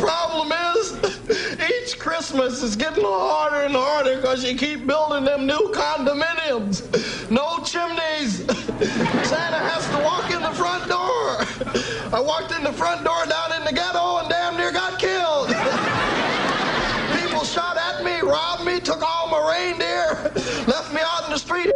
problem is, each Christmas is getting harder and harder because you keep building them new condominiums. No chimneys. Santa has to walk in the front door. I walked in the front door down in the ghetto and damn near got killed. People shot at me, robbed me, took all my reindeer, left me out in the street.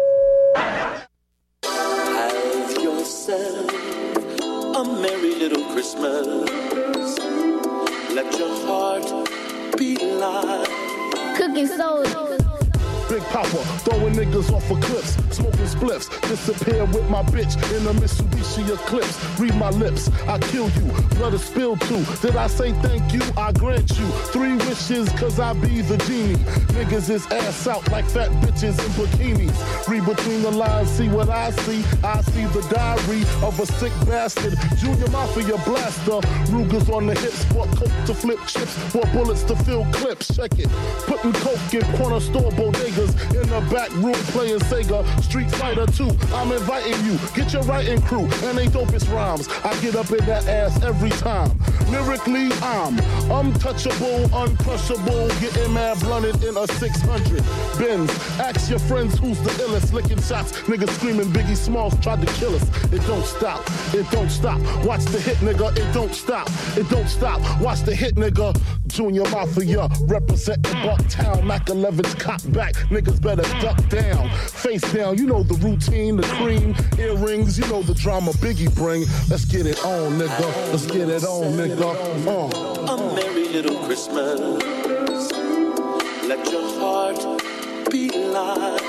Have yourself a merry little Christmas. Let your heart be light. Cooking soul. Big Papa, throwing niggas off of cliffs, smoking spliffs, disappear with my bitch in a Mitsubishi Eclipse. Read my lips, I kill you, blood is spilled too. Did I say thank you? I grant you 3 wishes, cause I be the genie. Niggas is ass out like fat bitches in bikinis. Read between the lines, see what I see. I see the diary of a sick bastard. Junior Mafia blaster, Rugers on the hips, for coke to flip chips, for bullets to fill clips. Check it, putting coke in corner store bodegas. In the back room playing Sega, Street Fighter 2. I'm inviting you, get your writing crew, and they dopest rhymes. I get up in that ass every time. Lyrically, I'm untouchable, uncrushable, getting mad blunted in a 600 Benz. Ask your friends who's the illest, licking shots. Niggas screaming Biggie Smalls tried to kill us. It don't stop, it don't stop. Watch the hit, nigga, it don't stop, it don't stop. Watch the hit, nigga. Junior Mafia, representing Bucktown, Mac 11's cop back. Niggas better duck down, face down. You know the routine, the cream, earrings. You know the drama Biggie bring. Let's get it on, nigga. Let's get it on, nigga. A merry little Christmas. Let your heart be light.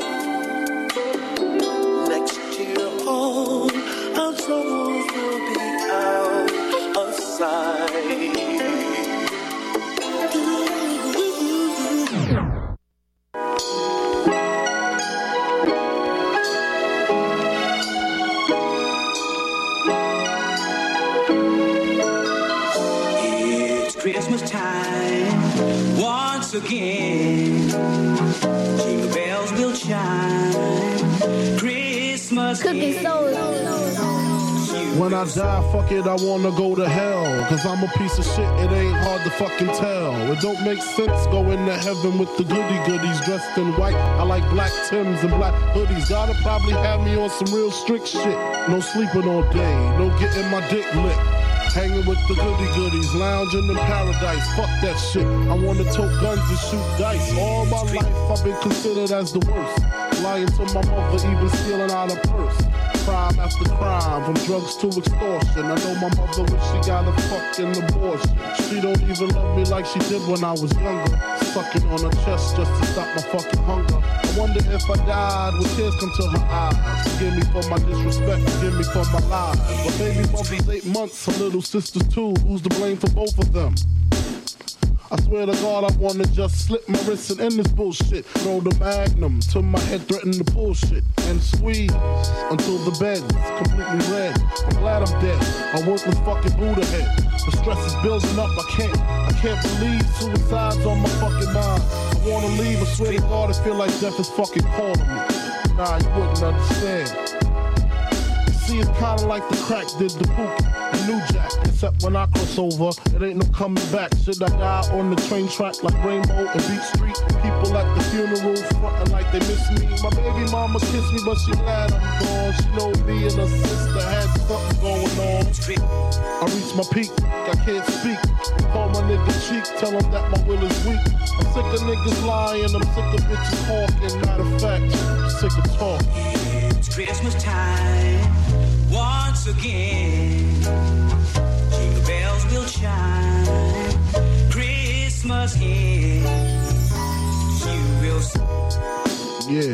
Next year on, our troubles will be out of sight. Christmas time once again. Jingle bells will chime. Christmas Cooking soul. When I die, fuck it, I wanna go to hell. Cause I'm a piece of shit, it ain't hard to fucking tell. It don't make sense going to heaven with the goody-goodies dressed in white. I like black Timbs and black hoodies. Gotta probably have me on some real strict shit. No sleeping all day, no getting my dick licked. Hanging with the goody-goodies, lounging in paradise. Fuck that shit, I wanna tote guns and shoot dice. All my life I've been considered as the worst. Lying to my mother, even stealing out a purse. Crime after crime, from drugs to extortion. I know my mother when she got a fucking abortion. She don't even love me like she did when I was younger. Sucking on her chest just to stop my fucking hunger. I wonder if I died, would tears come to her eyes? Forgive me for my disrespect, forgive me for my lies. But baby mother's 8 months, her little sister's 2. Who's to blame for both of them? I swear to God, I wanna just slip my wrist and end this bullshit. Throw the magnum till my head threaten to bullshit. And squeeze until the bed's completely red. I'm glad I'm dead. I work with fucking Buddha head. The stress is building up, I can't believe suicide's on my fucking mind. I wanna leave, I swear to God, I feel like death is fucking calling me. Nah, you wouldn't understand. See, it's kinda like the crack did the Pookie and New Jack. Except when I cross over, it ain't no coming back. Should I die on the train track like Rainbow and Beach Street? People at the funeral frontin' like they miss me. My baby mama kissed me, but she glad I'm gone. She know me and her sister had something going on. I reached my peak, I can't speak. Call my nigga cheek, tell him that my will is weak. I'm sick of niggas lying, I'm sick of bitches talking. Matter of fact, I'm sick of talking. It's Christmas time once again. Jingle bells will chime. Christmas in. You will. Yeah.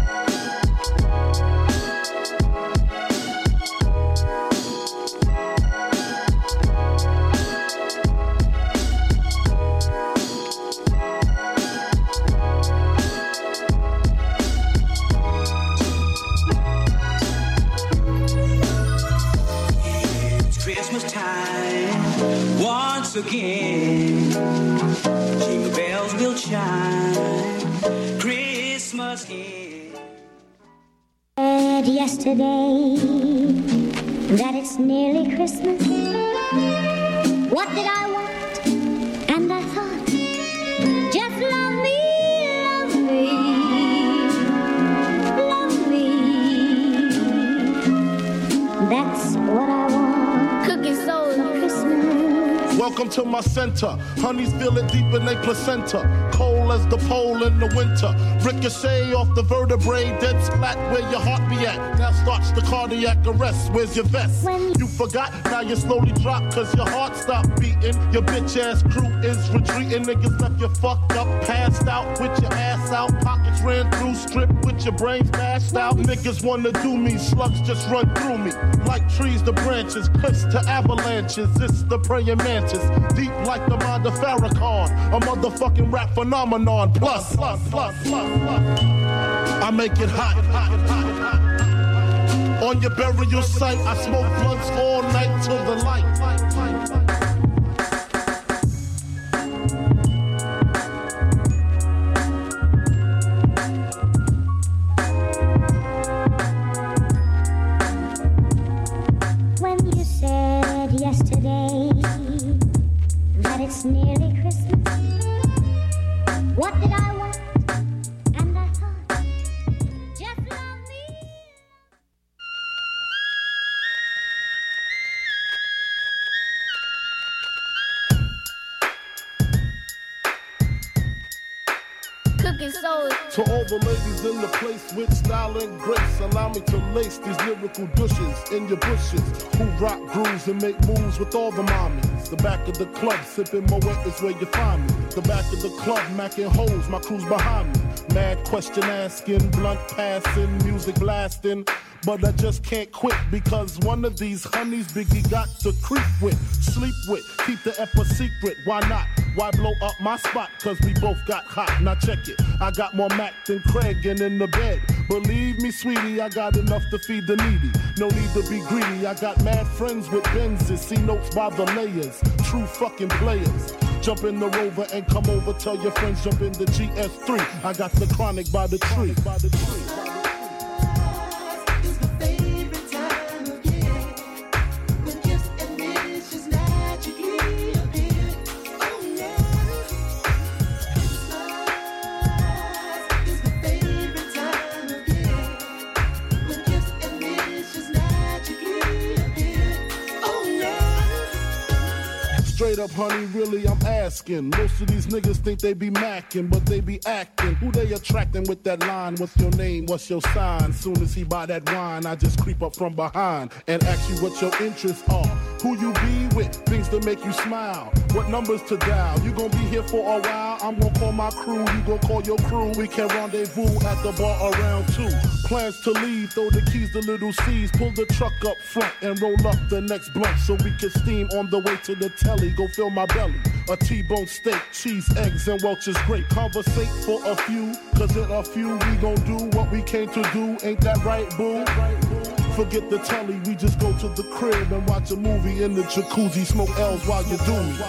Once again, jingle bells will chime. Christmas in. Said yesterday that it's nearly Christmas. What did I want? welcome to my center. Honeys feel it deep in their placenta. Cold as the pole in the winter. Ricochet off the vertebrae, dead splat where your heart be at. Now starts the cardiac arrest. Where's your vest? You forgot, now you slowly drop cause your heart stopped beating. Your bitch ass crew is retreating. Niggas left you fucked up, passed out with your ass out. Pockets ran through, stripped with your brains bashed out. Niggas wanna do me, slugs just run through me. Like trees to branches, cliffs to avalanches. It's the praying mantis, deep like the mind of Farrakhan. A motherfucking rap phenomenon. Plus, I make it hot. On your burial site, I smoke blunts all night till the light. When you said yesterday that it's nearly Christmas, what did I want? And I thought, just love me. Cooking soul. To all the ladies in the place with style and grace, allow me to lace these lyrical douches in your bushes who rock grooves and make moves with all the mommies. The back of the club, sipping Moet is where you find me. The back of the club, macking hoes, my crew's behind me. Mad question asking, blunt passing, music blasting. But I just can't quit because one of these honeys Biggie got to creep with, sleep with, keep the F a secret. Why not? Why blow up my spot? Cause we both got hot. Now check it. I got more Mac than Craig and in the bed. Believe me, sweetie, I got enough to feed the needy. No need to be greedy. I got mad friends with Benzes. See notes by the layers. True fucking players. Jump in the Rover and come over. Tell your friends jump in the GS3. I got the Chronic by the tree. By the tree. Straight up, honey, really, I'm asking. Most of these niggas think they be macking, but they be acting. Who they attracting with that line? What's your name? What's your sign? Soon as he buy that wine, I just creep up from behind and ask you what your interests are. Who you be with? Things to make you smile. What numbers to dial? You gon' be here for a while? I'm gon' call my crew. You gon' call your crew. We can rendezvous at the bar around 2. Plans to leave, throw the keys to little C's. Pull the truck up front and roll up the next blunt so we can steam on the way to the telly. Go fill my belly. A T-bone steak, cheese, eggs, and Welch's grape. Conversate for a few, cause in a few we gon' do what we came to do. Ain't that right, boo? Forget the telly, we just go to the crib and watch a movie in the jacuzzi. Smoke L's while you do me.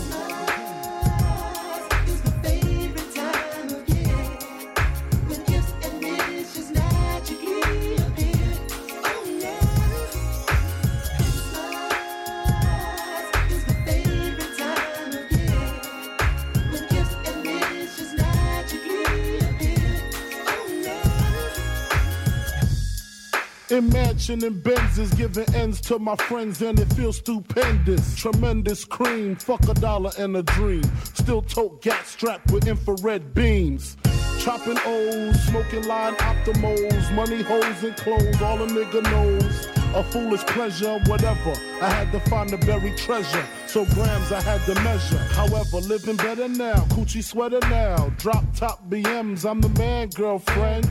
Imagining Benzes giving ends to my friends and it feels stupendous. Tremendous cream, fuck $1 and a dream. Still tote gat strapped with infrared beams. Chopping O's, smoking line optimals. Money, hoes, and clothes, all a nigga knows. A foolish pleasure, whatever. I had to find the buried treasure. So grams I had to measure. However, living better now. Coochie sweater now. Drop top BMs, I'm the man, girlfriend.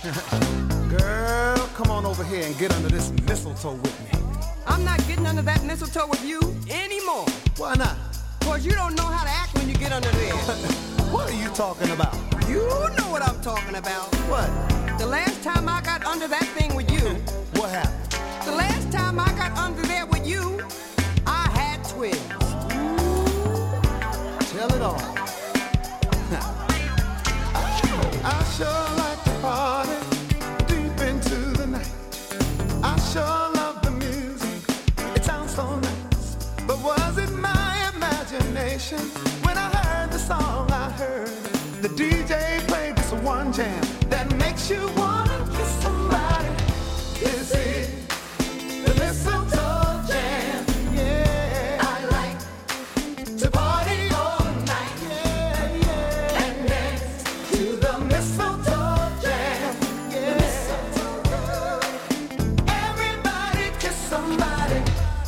Girl, come on over here and get under this mistletoe with me. I'm not getting under that mistletoe with you anymore. Why not? Cause you don't know how to act when you get under there. What are you talking about? You know what I'm talking about. What? The last time I got under that thing with you. What happened? The last time I got under there with you, I had twins. Tell it all. I sure like to party deep into the night. I sure love the music, it sounds so nice. But was it my imagination when I heard the song I heard? The DJ played this one jam that makes you wanna kiss somebody. Is it the mistletoe jam? Yeah, I like to party all night. Yeah, yeah, and dance to the mistletoe jam. Yeah, everybody kiss somebody.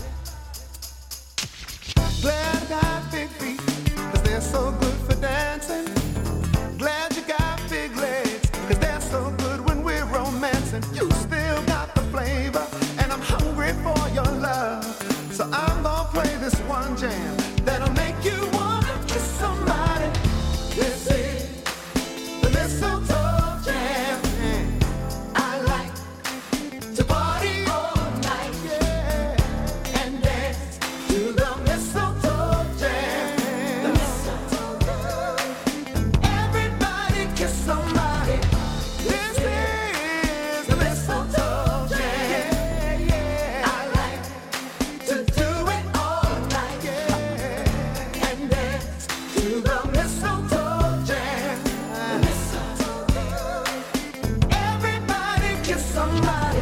Glad I got big feet, 'cause they're so good for dancing. Glad you got big legs, 'cause they're so good when we're romancing. You still got the flavor, and I'm hungry for your love. So I'm gonna play this one jam that'll make you wanna kiss somebody. This is the mistletoe jam. I like to party all night, yeah, and dance to the mistletoe jam. The mistletoe. Everybody kiss somebody. This is the mistletoe jam. Yeah, yeah. I like to do it all night, yeah, and dance to the mistletoe jam. The mistletoe. Everybody kiss somebody.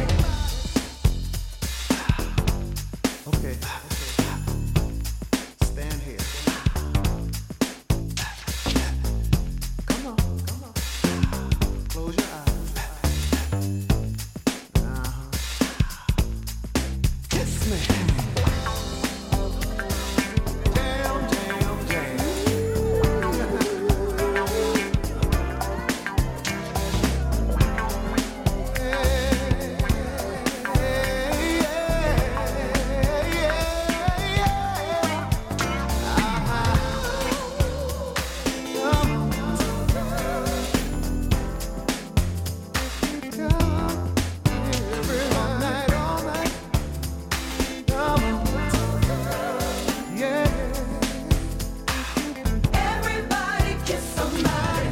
Okay. Stand here. Come on. Close your eyes. Kiss me. Jam, jam, jam. Everybody kiss somebody.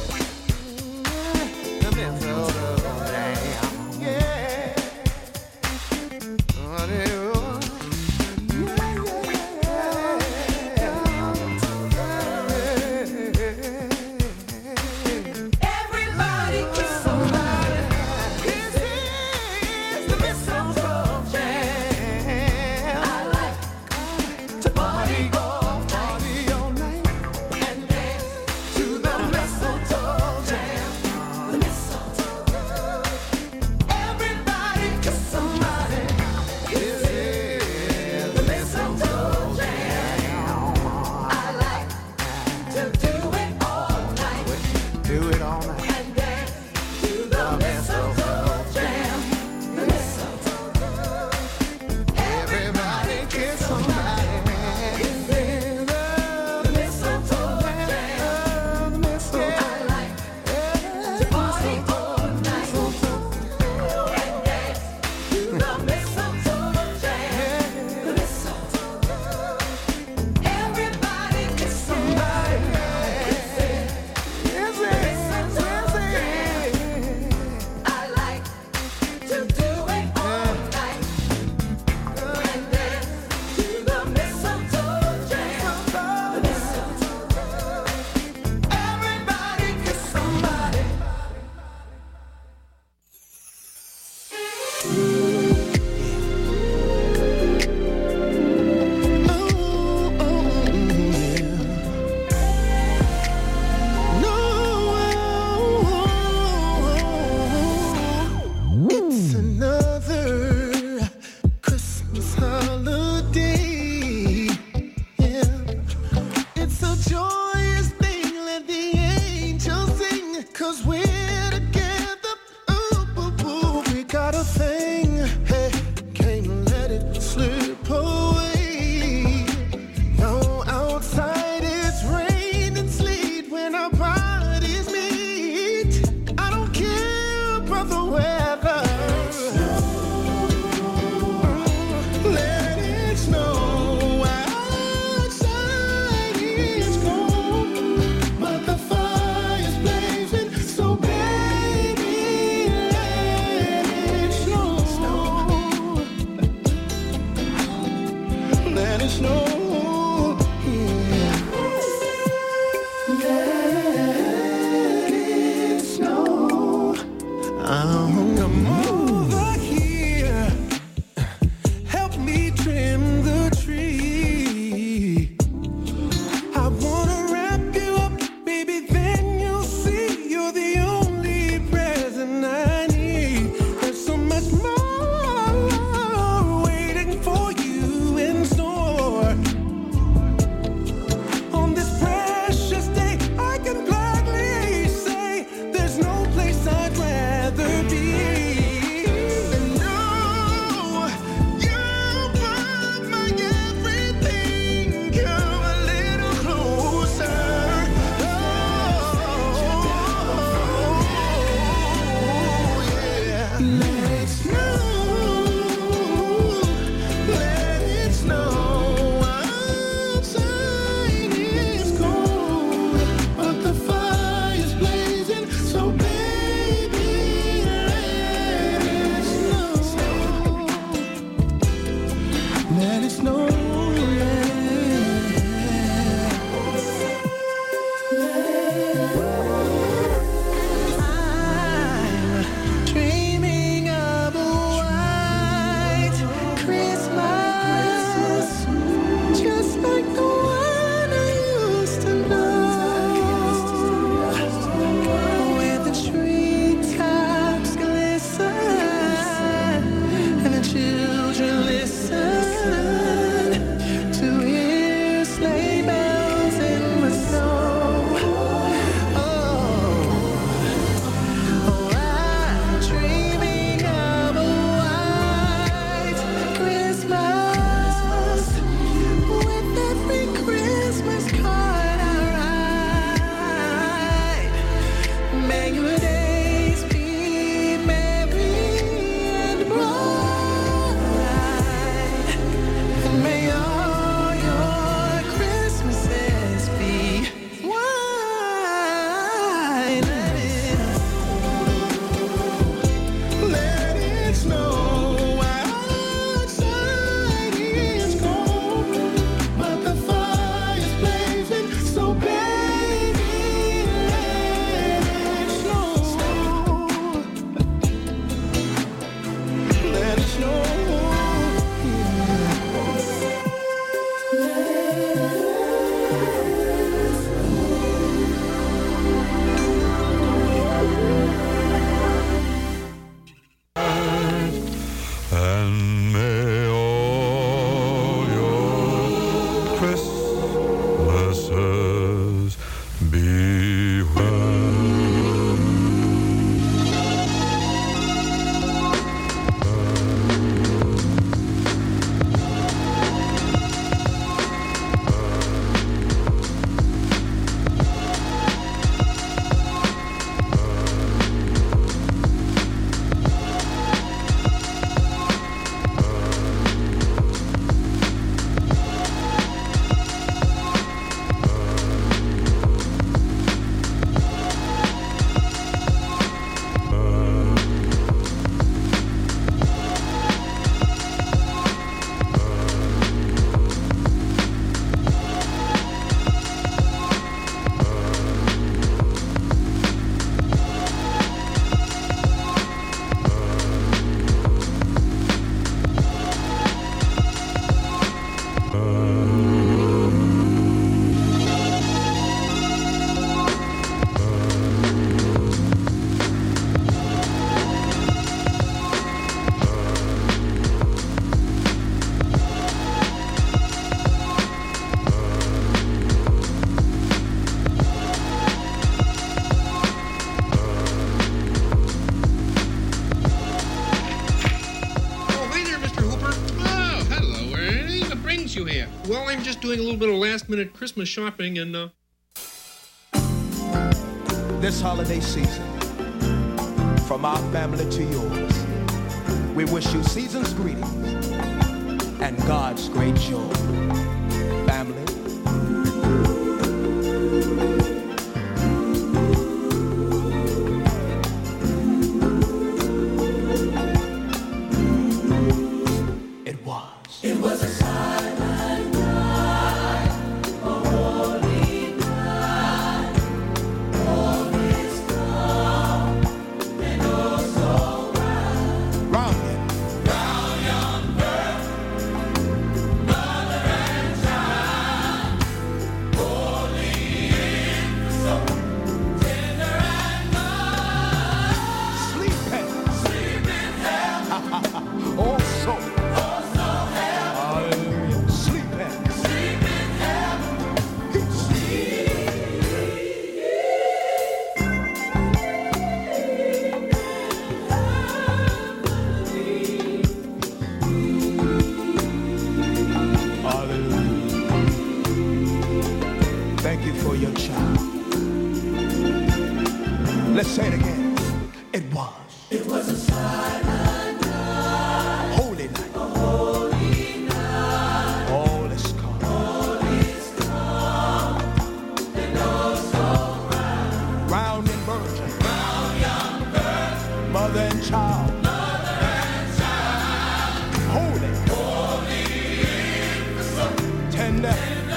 Everybody kiss somebody. This is the mistletoe jam. I like to party all night and dance to the mistletoe jam. The mistletoe. Everybody kiss somebody. This is the mistletoe jam. I like to do it all night. Do it all night. And dance to the mistletoe jam. The mistletoe. Everybody kiss somebody. This is the mistletoe jam. The mistletoe. I like to party all night. And dance to the mistletoe jam. The mistletoe. Everybody kiss somebody. This is the mistletoe May your days be merry and bright. May all your Christmases be white. Let it snow. Outside is cold, but the fire's blazing. So baby, let it snow. Let it snow. And may all your Christmases be Well, I'm just doing a little bit of last-minute Christmas shopping, and This holiday season, from our family to yours, we wish you season's greetings and God's great joy. Family. It was a silent night, a holy night. All is calm and oh so round young birth, mother and child, holy infant, so tender and mild. Sleep in heaven, oh so. Thank you for your child. Let's say it again. It was a silent night, holy night, a holy night. All is calm, and oh so round and virgin, young birth, mother and child, holy, tender.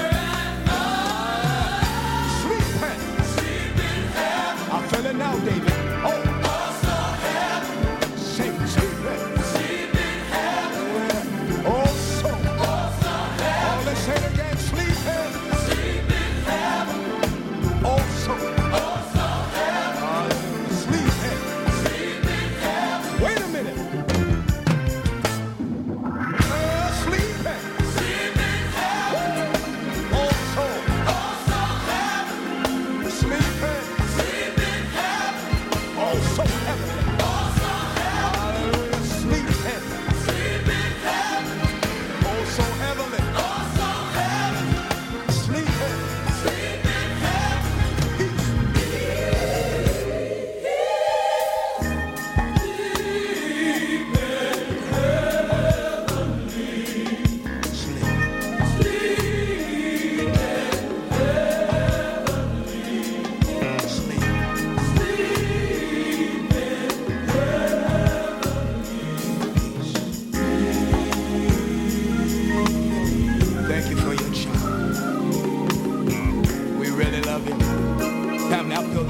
Now, David. Oh, also heaven. Sing, sleep in heaven. Also heaven. Oh, let's say it again. Sleep in heaven. Also heaven. Sleep in heaven. Wait a minute.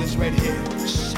this right here.